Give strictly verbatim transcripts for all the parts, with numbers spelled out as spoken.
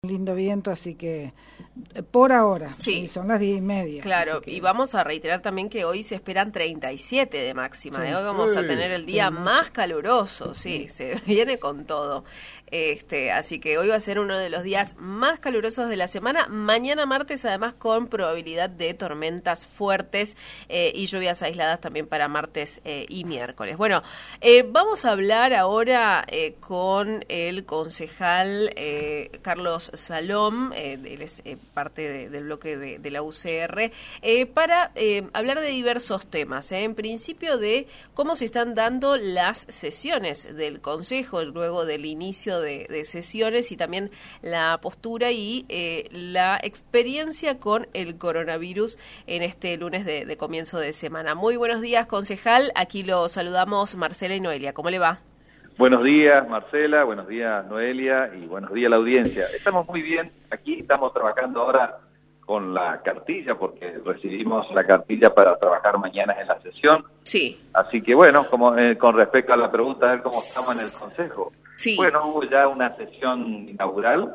Lindo viento, así que por ahora, sí, son las diez y media. Claro, que... y vamos a reiterar también que hoy se esperan treinta y siete de máxima, sí. ¿eh? Hoy vamos sí, a tener el día sí, más caluroso, sí, se viene con todo. Este, así que hoy va a ser uno de los días más calurosos de la semana. Mañana martes, además, con probabilidad de tormentas fuertes eh, y lluvias aisladas también para martes eh, y miércoles. Bueno, eh, vamos a hablar ahora eh, con el concejal eh, Carlos Salom, eh, él es eh, parte de, del bloque de, de la U C R, eh, para eh, hablar de diversos temas. Eh. En principio de cómo se están dando las sesiones del Consejo luego del inicio de, de sesiones y también la postura y eh, la experiencia con el coronavirus en este lunes de, de comienzo de semana. Muy buenos días, concejal. Aquí lo saludamos Marcela y Noelia. ¿Cómo le va? Buenos días, Marcela, buenos días, Noelia, y buenos días a la audiencia. Estamos muy bien, aquí estamos trabajando ahora con la cartilla, porque recibimos la cartilla para trabajar mañana en la sesión. Sí. Así que bueno, como eh, con respecto a la pregunta de cómo estamos en el Consejo. Sí. Bueno, hubo ya una sesión inaugural.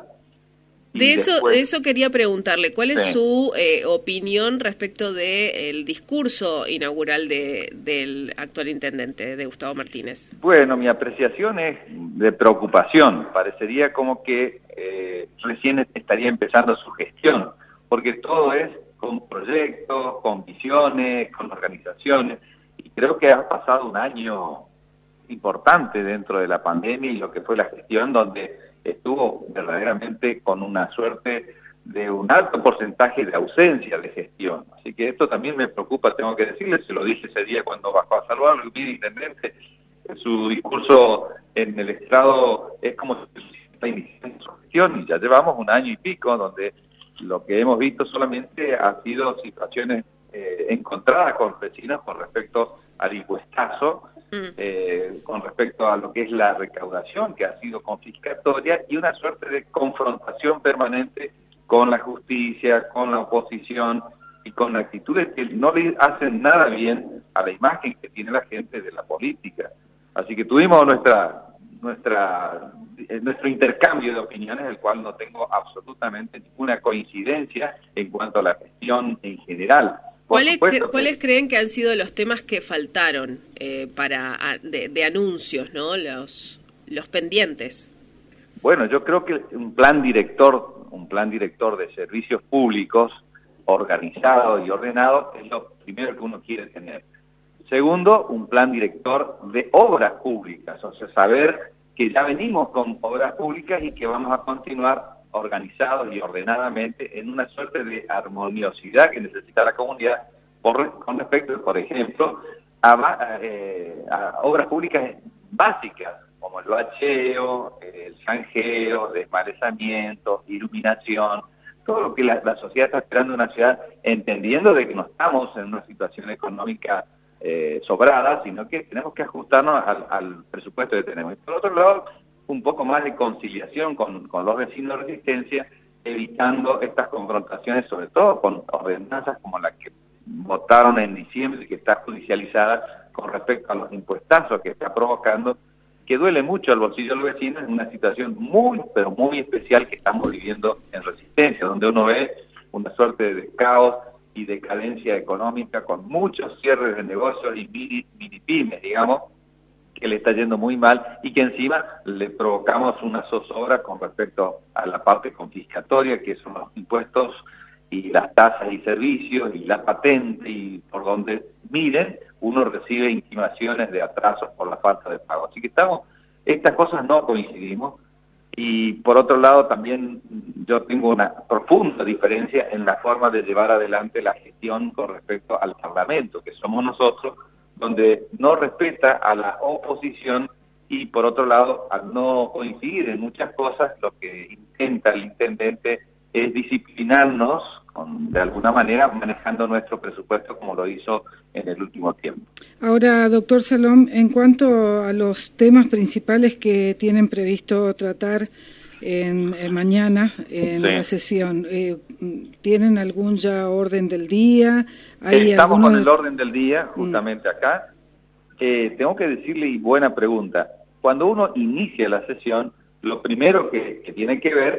De eso, después... de eso quería preguntarle, ¿cuál es sí. su eh, opinión respecto del discurso inaugural de, del actual intendente, de Gustavo Martínez? Bueno, mi apreciación es de preocupación. Parecería como que eh, recién estaría empezando su gestión, porque todo es con proyectos, con visiones, con organizaciones, y creo que ha pasado un año importante dentro de la pandemia y lo que fue la gestión, donde estuvo verdaderamente con una suerte de un alto porcentaje de ausencia de gestión. Así que esto también me preocupa, tengo que decirle, se lo dije ese día cuando bajó a saludarlo, el intendente, su discurso en el estrado es como si está iniciando su gestión, y ya llevamos un año y pico donde lo que hemos visto solamente ha sido situaciones eh, encontradas con vecinos con respecto al impuestazo, mm. eh, con respecto a lo que es la recaudación, que ha sido confiscatoria, y una suerte de confrontación permanente con la justicia, con la oposición, y con actitudes que no le hacen nada bien a la imagen que tiene la gente de la política. Así que tuvimos nuestra nuestra eh, nuestro intercambio de opiniones, el cual no tengo absolutamente ninguna coincidencia en cuanto a la gestión en general. ¿Cuáles, cre ¿Cuáles creen que han sido los temas que faltaron eh, para de, de anuncios, no los los pendientes? Bueno, yo creo que un plan director, un plan director de servicios públicos organizado y ordenado es lo primero que uno quiere tener. Segundo, un plan director de obras públicas, o sea, saber que ya venimos con obras públicas y que vamos a continuar organizados y ordenadamente en una suerte de armoniosidad que necesita la comunidad por, con respecto, por ejemplo, a, eh, a obras públicas básicas, como el bacheo, el zanjeo, desmalezamiento, iluminación, todo lo que la, la sociedad está esperando en una ciudad, entendiendo de que no estamos en una situación económica eh, sobrada, sino que tenemos que ajustarnos al, al presupuesto que tenemos. Y por otro lado, un poco más de conciliación con, con los vecinos de Resistencia, evitando estas confrontaciones, sobre todo con ordenanzas como la que votaron en diciembre y que está judicializada con respecto a los impuestazos que está provocando, que duele mucho al bolsillo de los vecinos en una situación muy, pero muy especial que estamos viviendo en Resistencia, donde uno ve una suerte de caos y decadencia económica con muchos cierres de negocios y mini, mini pymes, digamos, que le está yendo muy mal y que encima le provocamos una zozobra con respecto a la parte confiscatoria, que son los impuestos y las tasas y servicios y la patente, y por donde miren, uno recibe intimaciones de atrasos por la falta de pago. Así que estamos, estas cosas no coincidimos, y por otro lado también yo tengo una profunda diferencia en la forma de llevar adelante la gestión con respecto al Parlamento, que somos nosotros, donde no respeta a la oposición y por otro lado, al no coincidir en muchas cosas, lo que intenta el intendente es disciplinarnos con, de alguna manera, manejando nuestro presupuesto como lo hizo en el último tiempo. Ahora, doctor Salom, en cuanto a los temas principales que tienen previsto tratar en, en mañana en sí. la sesión, eh, ¿tienen algún ya orden del día? ¿Hay Estamos con de... el orden del día, justamente mm. acá. Eh, tengo que decirle, y buena pregunta, cuando uno inicia la sesión, lo primero que, que tiene que ver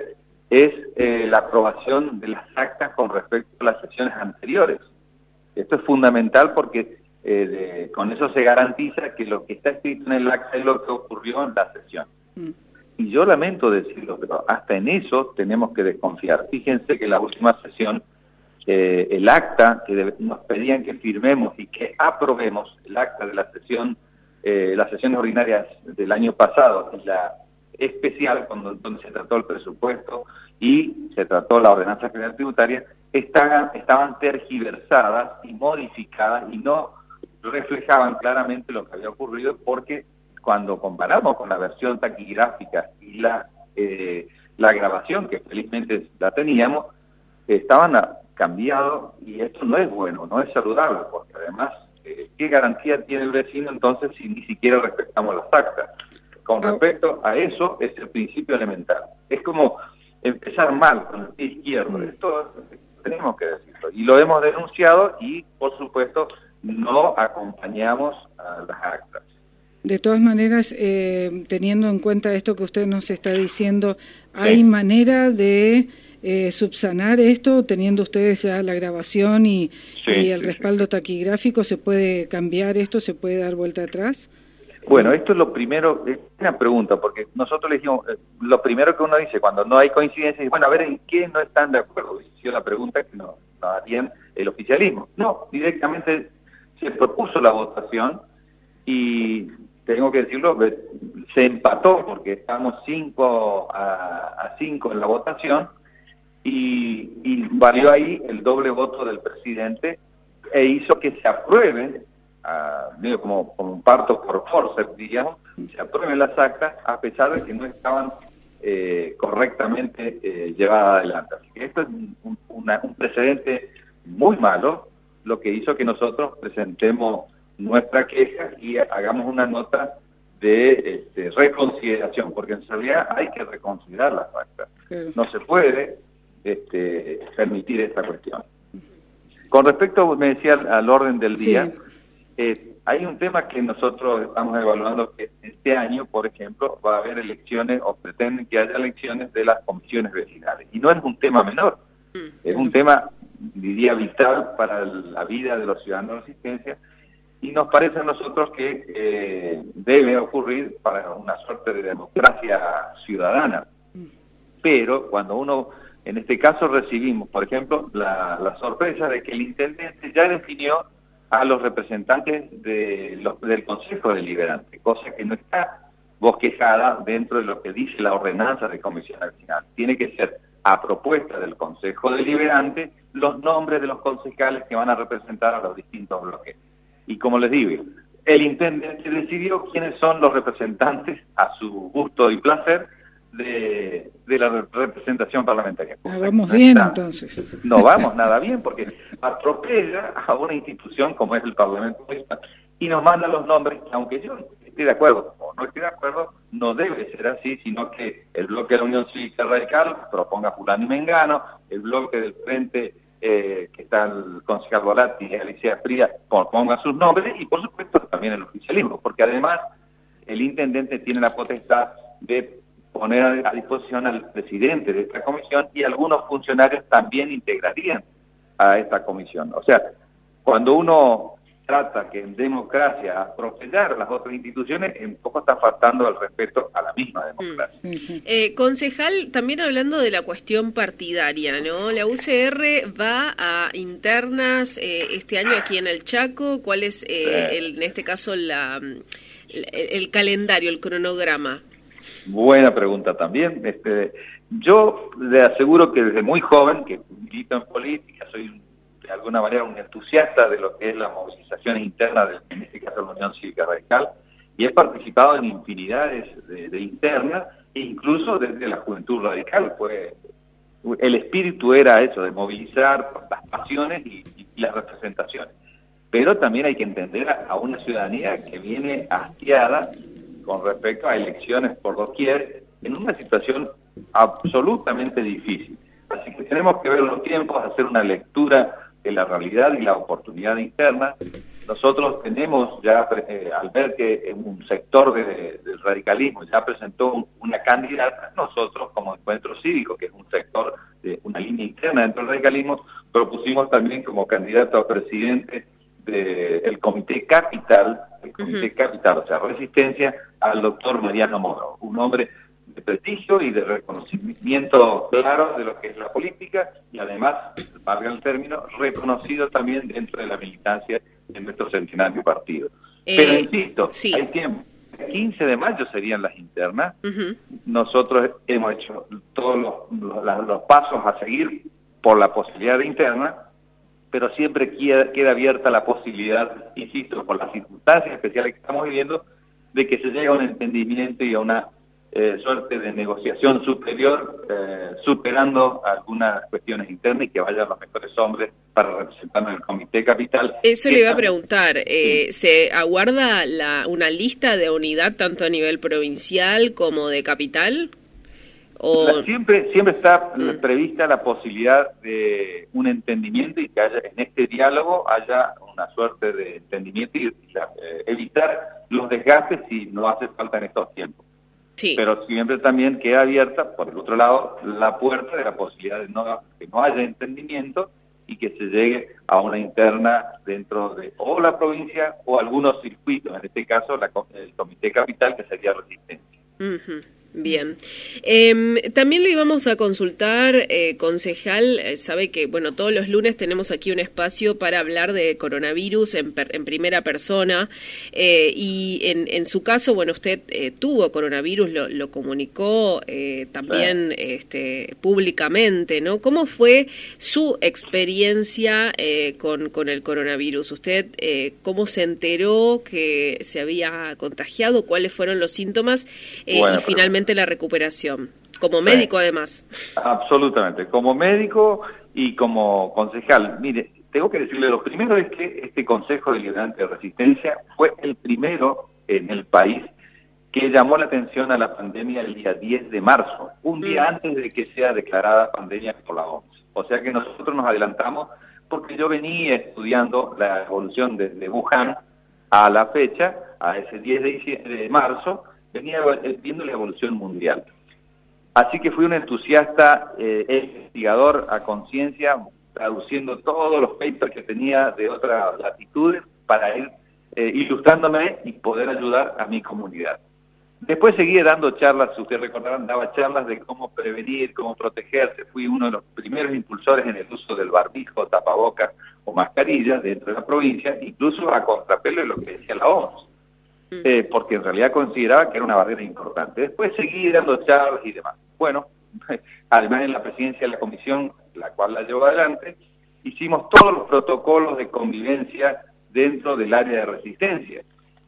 es eh, la aprobación de las actas con respecto a las sesiones anteriores. Esto es fundamental porque eh, de, con eso se garantiza que lo que está escrito en el acta es lo que ocurrió en la sesión. Mm. Y yo lamento decirlo, pero hasta en eso tenemos que desconfiar. Fíjense que la última sesión, eh, el acta que debe, nos pedían que firmemos y que aprobemos, el acta de la sesión, eh, las sesiones ordinarias del año pasado, y la especial, cuando, donde se trató el presupuesto y se trató la ordenanza general tributaria, estaban, estaban tergiversadas y modificadas y no reflejaban claramente lo que había ocurrido, porque cuando comparamos con la versión taquigráfica y la, eh, la grabación, que felizmente la teníamos, estaban cambiados, y esto no es bueno, no es saludable, porque además, eh, ¿qué garantía tiene el vecino entonces si ni siquiera respetamos las actas? Con respecto a eso, es el principio elemental. Es como empezar mal con el pie izquierdo. Esto tenemos que decirlo. Y lo hemos denunciado y, por supuesto, no acompañamos a las actas. De todas maneras, eh, teniendo en cuenta esto que usted nos está diciendo, ¿hay sí. manera de eh, subsanar esto, teniendo ustedes ya la grabación y, sí, y el sí, respaldo sí. taquigráfico? ¿Se puede cambiar esto? ¿Se puede dar vuelta atrás? Bueno, esto es lo primero, es una pregunta, porque nosotros le dijimos, lo primero que uno dice cuando no hay coincidencia es, bueno, a ver, ¿en qué no están de acuerdo? Y la pregunta que no, no harían el oficialismo. No, directamente se propuso la votación y, tengo que decirlo, se empató porque estábamos cinco a cinco en la votación y, y valió ahí el doble voto del presidente e hizo que se aprueben, a, digo, como, como un parto por fuerza, digamos, se aprueben las actas a pesar de que no estaban eh, correctamente eh, llevadas adelante. Así que esto es un, una, un precedente muy malo, lo que hizo que nosotros presentemos nuestra queja y hagamos una nota de este, reconsideración, porque en realidad hay que reconsiderar las actas. No se puede este, permitir esta cuestión. Con respecto, me decía, al, al orden del día, sí. eh, hay un tema que nosotros estamos evaluando, que este año, por ejemplo, va a haber elecciones, o pretenden que haya elecciones de las comisiones vecinales. Y no es un tema menor, es un tema, diría, vital para la vida de los ciudadanos de Resistencia, y nos parece a nosotros que eh, debe ocurrir para una suerte de democracia ciudadana. Pero cuando uno, en este caso recibimos, por ejemplo, la, la sorpresa de que el intendente ya definió a los representantes de los, del Consejo Deliberante, cosa que no está bosquejada dentro de lo que dice la ordenanza de comisión vecinal. Tiene que ser a propuesta del Consejo Deliberante los nombres de los concejales que van a representar a los distintos bloques. Y como les digo, el intendente decidió quiénes son los representantes a su gusto y placer de, de la representación parlamentaria. No vamos bien, entonces. No vamos nada bien, porque atropella a una institución como es el Parlamento y nos manda los nombres, aunque yo esté de acuerdo o no esté de acuerdo, no debe ser así, sino que el bloque de la Unión Cívica Radical proponga fulano y mengano, el bloque del Frente, eh, que está el concejal Volati y Alicia Fría, ponga sus nombres, y por supuesto también el oficialismo, porque además el intendente tiene la potestad de poner a disposición al presidente de esta comisión, y algunos funcionarios también integrarían a esta comisión. O sea, cuando uno trata que en democracia atropellar a las otras instituciones, un poco está faltando el respeto a la misma democracia. Sí, sí. Eh, concejal, también hablando de la cuestión partidaria, ¿no? La U C R va a internas eh, este año aquí en el Chaco. ¿Cuál es, eh, sí. el, en este caso, la, el, el calendario, el cronograma? Buena pregunta también. Este, yo le aseguro que desde muy joven, que milito en política, soy de alguna manera un entusiasta de lo que es la movilización interna, de, en este caso la Unión Cívica Radical, y he participado en infinidades de, de internas, e incluso desde la Juventud Radical. Pues el espíritu era eso, de movilizar las pasiones y, y, y las representaciones. Pero también hay que entender a, a una ciudadanía que viene hastiada con respecto a elecciones por doquier, en una situación absolutamente difícil. Así que tenemos que ver los tiempos, hacer una lectura de la realidad y la oportunidad interna, nosotros tenemos ya, eh, al ver que un sector de, del radicalismo ya presentó un, una candidata, nosotros como Encuentro Cívico, que es un sector, de una línea interna dentro del radicalismo, propusimos también como candidato a presidente del de, Comité Capital, el Comité uh-huh. Capital, o sea, Resistencia, al doctor Mariano Moro, un hombre de prestigio y de reconocimiento claro de lo que es la política y además, valga el término, reconocido también dentro de la militancia de nuestro centenario partido. Eh, Pero insisto, sí. hay tiempo. El quince de mayo serían las internas. Uh-huh. Nosotros hemos hecho todos los, los, los pasos a seguir por la posibilidad de interna, pero siempre queda, queda abierta la posibilidad, insisto, por las circunstancias especiales que estamos viviendo, de que se llegue a un entendimiento y a una Eh, suerte de negociación superior, eh, superando algunas cuestiones internas y que vayan los mejores hombres para representarnos en el Comité Capital. Eso le iba a preguntar, eh, sí. ¿se aguarda la, una lista de unidad tanto a nivel provincial como de capital? ¿O... La, siempre siempre está mm. prevista la posibilidad de un entendimiento y que haya en este diálogo haya una suerte de entendimiento y, y la, eh, evitar los desgastes si no hace falta en estos tiempos. Sí. Pero siempre también queda abierta, por el otro lado, la puerta de la posibilidad de no, que no haya entendimiento y que se llegue a una interna dentro de o la provincia o algunos circuitos, en este caso la, el Comité Capital, que sería Resistencia. Uh-huh. Bien. Eh, también le íbamos a consultar, eh, concejal, eh, sabe que, bueno, todos los lunes tenemos aquí un espacio para hablar de coronavirus en, per, en primera persona, eh, y en, en su caso, bueno, usted eh, tuvo coronavirus, lo, lo comunicó eh, también sí. este, públicamente, ¿no? ¿Cómo fue su experiencia eh, con, con el coronavirus? ¿Usted eh, cómo se enteró que se había contagiado? ¿Cuáles fueron los síntomas? Eh, bueno, y finalmente la recuperación, como médico sí, además. Absolutamente, como médico y como concejal. Mire, tengo que decirle, lo primero es que este Consejo Deliberante de Resistencia fue el primero en el país que llamó la atención a la pandemia el día diez de marzo, un día mm. antes de que sea declarada pandemia por la O M S. O sea que nosotros nos adelantamos porque yo venía estudiando la evolución desde Wuhan a la fecha, a ese diez de marzo, venía viendo la evolución mundial. Así que fui un entusiasta eh, investigador a conciencia, traduciendo todos los papers que tenía de otras latitudes para ir eh, ilustrándome y poder ayudar a mi comunidad. Después seguí dando charlas, si ustedes recordarán, daba charlas de cómo prevenir, cómo protegerse. Fui uno de los primeros impulsores en el uso del barbijo, tapabocas o mascarillas dentro de la provincia, incluso a contrapelo de lo que decía la O M S. Eh, porque en realidad consideraba que era una barrera importante. Después seguí dando charlas y demás. Bueno, además en la presidencia de la comisión, la cual la llevo adelante, hicimos todos los protocolos de convivencia dentro del área de resistencia.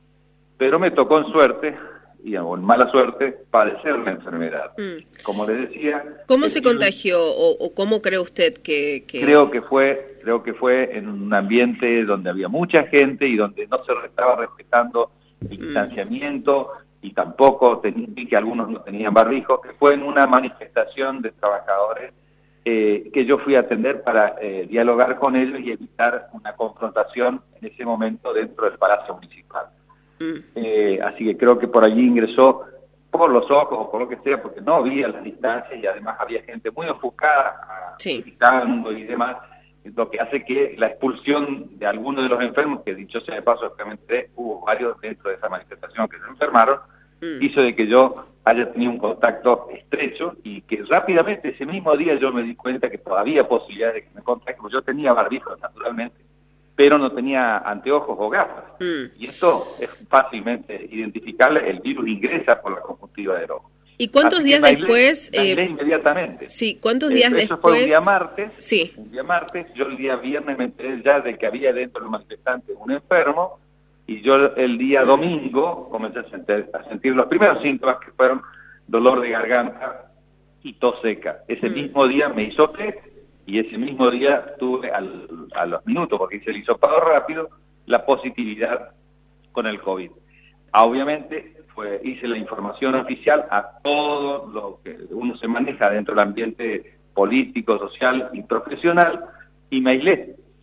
Pero me tocó en suerte, y en mala suerte, padecer la enfermedad. Mm. Como les decía... ¿Cómo se contagió o, o cómo cree usted que, que...? Creo que fue, creo que fue en un ambiente donde había mucha gente y donde no se estaba respetando el distanciamiento y tampoco vi que algunos no tenían barbijo, que fue en una manifestación de trabajadores eh, que yo fui a atender para eh, dialogar con ellos y evitar una confrontación en ese momento dentro del Palacio Municipal. Mm. Eh, así que creo que por allí ingresó por los ojos o por lo que sea, porque no había las distancias y además había gente muy ofuscada, sí. gritando y demás, lo que hace que la expulsión de algunos de los enfermos, que dicho sea de paso, obviamente hubo varios dentro de esa manifestación que se enfermaron, mm. hizo de que yo haya tenido un contacto estrecho y que rápidamente ese mismo día yo me di cuenta que todavía había posibilidad de que me contagie, porque yo tenía barbijo naturalmente, pero no tenía anteojos o gafas. Mm. Y esto es fácilmente identificable, el virus ingresa por la conjuntiva del ojo. ¿Y cuántos Así días después? Eh, inmediatamente. Sí, ¿cuántos días eh, eso después? Eso fue un día después? martes. Sí. Un día martes. Yo el día viernes me enteré ya de que había dentro de los manifestantes un enfermo y yo el día domingo comencé a sentir, a sentir los primeros síntomas que fueron dolor de garganta y tos seca. Ese mm. mismo día me hizo test y ese mismo día tuve al, a los minutos, porque hice el hisopado rápido, la positividad con el COVID. Obviamente fue, hice la información oficial a todo lo que uno se maneja dentro del ambiente político, social y profesional, y me aislé.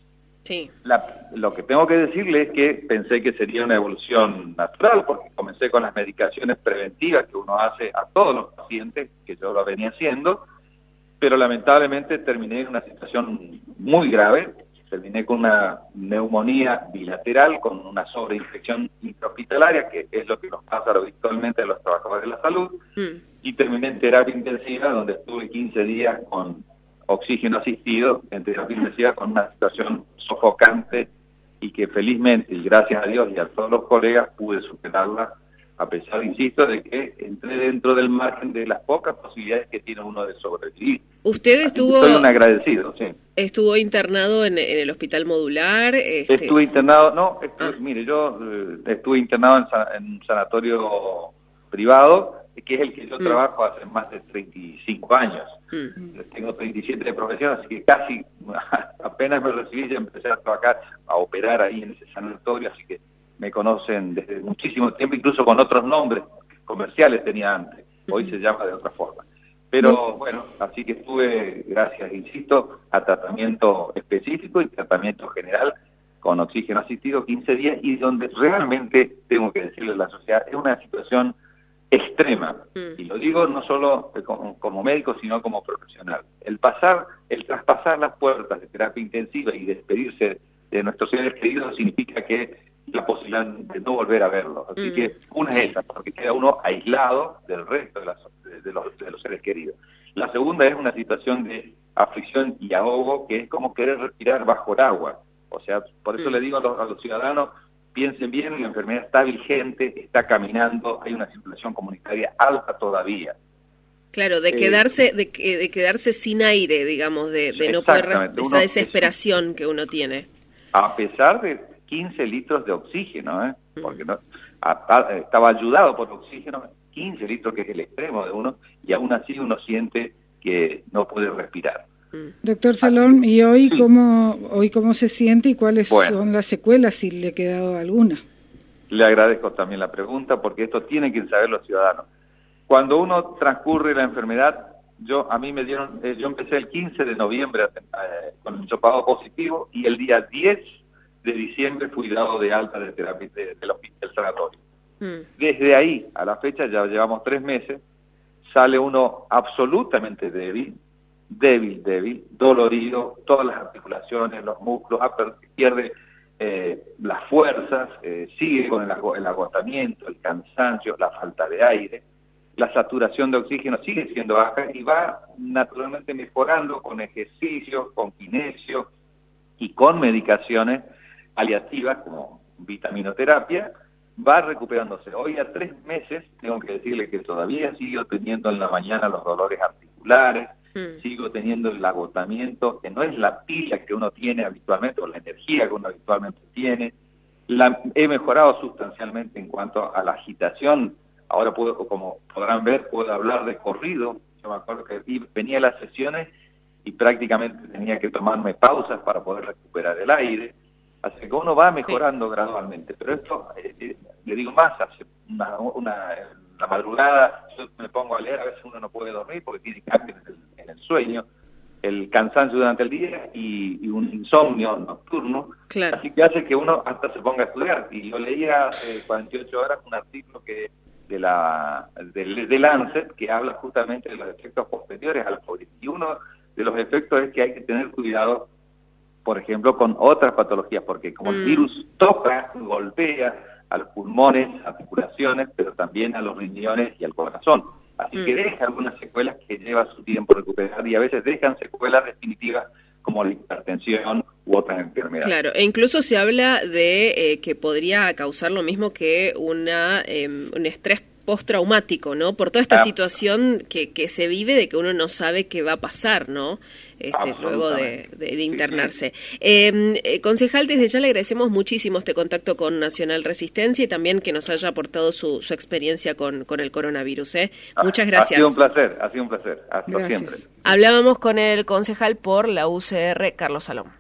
Sí. La, lo que tengo que decirle es que pensé que sería una evolución natural, porque comencé con las medicaciones preventivas que uno hace a todos los pacientes, que yo lo venía haciendo, pero lamentablemente terminé en una situación muy grave. Terminé con una neumonía bilateral, con una sobreinfección intrahospitalaria, que es lo que nos pasa habitualmente a los trabajadores de la salud, mm. y terminé en terapia intensiva, donde estuve quince días con oxígeno asistido, en terapia intensiva, con una situación sofocante, y que felizmente, y gracias a Dios y a todos los colegas, pude superarla, a pesar, insisto, de que entré dentro del margen de las pocas posibilidades que tiene uno de sobrevivir. Usted estuvo... Soy un agradecido, sí. ¿Estuvo internado en, en el hospital modular? Este... Estuve internado, no, estuve, ah. mire, yo eh, estuve internado en, en un sanatorio privado, que es el que yo mm. trabajo hace más de treinta y cinco años. Mm. Tengo treinta y siete de profesión, así que casi, apenas me recibí, ya empecé a trabajar, a operar ahí en ese sanatorio, así que me conocen desde muchísimo tiempo, incluso con otros nombres comerciales tenía antes, hoy mm. se llama de otra forma. Pero bueno, así que estuve, gracias, insisto, a tratamiento específico y tratamiento general con oxígeno asistido quince días, y donde realmente, tengo que decirle a la sociedad, es una situación extrema. Mm. Y lo digo no solo como, como médico, sino como profesional. El pasar, el traspasar las puertas de terapia intensiva y despedirse de nuestros seres queridos significa que la posibilidad de no volver a verlos. Así mm. que una es esa, porque queda uno aislado del resto de, las, de, los, de los seres queridos. La segunda es una situación de aflicción y ahogo, que es como querer respirar bajo el agua. O sea, por eso mm. le digo a los, a los ciudadanos, piensen bien, la enfermedad está vigente, está caminando, hay una circulación comunitaria alta todavía. Claro, de quedarse, eh, de, de quedarse sin aire, digamos, de, de no poder, de esa desesperación que uno tiene. A pesar de quince litros de oxígeno, ¿eh? Porque no, a, a, estaba ayudado por oxígeno, quince litros, que es el extremo de uno, y aún así uno siente que no puede respirar. Doctor Salom, ¿y hoy, sí. cómo, hoy cómo se siente y cuáles bueno, son las secuelas, si le ha quedado alguna? Le agradezco también la pregunta, porque esto tienen que saber los ciudadanos. Cuando uno transcurre la enfermedad, yo a mí me dieron, eh, yo empecé el quince de noviembre eh, con un hisopado positivo, y el día diez de diciembre fui dado de alta de terapia de, de, de del sanatorio. Mm. Desde ahí a la fecha, ya llevamos tres meses, sale uno absolutamente débil, débil, débil, dolorido, todas las articulaciones, los músculos, pierde eh, las fuerzas, eh, sigue con el, el agotamiento, el cansancio, la falta de aire, la saturación de oxígeno sigue siendo baja y va naturalmente mejorando con ejercicio, con kinesio y con medicaciones paliativas como vitaminoterapia, va recuperándose. Hoy a tres meses tengo que decirle que todavía sigo teniendo en la mañana los dolores articulares, mm. sigo teniendo el agotamiento, que no es la pila que uno tiene habitualmente, o la energía que uno habitualmente tiene. La, he mejorado sustancialmente en cuanto a la agitación. Ahora puedo, como podrán ver, puedo hablar de corrido. Yo me acuerdo que venía a las sesiones y prácticamente tenía que tomarme pausas para poder recuperar el aire. Así que uno va mejorando sí. gradualmente, pero esto, eh, eh, le digo más, hace una, una, la madrugada yo me pongo a leer, a veces uno no puede dormir porque tiene cambios en el, en el sueño, el cansancio durante el día y, y un insomnio nocturno, claro. Así que hace que uno hasta se ponga a estudiar. Y yo leía hace cuarenta y ocho horas un artículo que de la de, de Lancet que habla justamente de los efectos posteriores al COVID, y uno de los efectos es que hay que tener cuidado, por ejemplo, con otras patologías, porque como mm. el virus toca, golpea a los pulmones, articulaciones, pero también a los riñones y al corazón. Así mm. que deja algunas secuelas que lleva su tiempo recuperar, y a veces dejan secuelas definitivas como la hipertensión u otras enfermedades. Claro, e incluso se habla de eh, que podría causar lo mismo que una eh, un estrés postraumático, ¿no? Por toda esta ah. situación que, que se vive, de que uno no sabe qué va a pasar, ¿no? Este, luego de, de, de internarse. Sí, sí. Eh, eh, concejal, desde ya le agradecemos muchísimo este contacto con Nacional Resistencia y también que nos haya aportado su, su experiencia con, con el coronavirus. ¿eh? Ah, Muchas gracias. Ha sido un placer, ha sido un placer. Hasta gracias. Siempre. Hablábamos con el concejal por la U C R, Carlos Salom.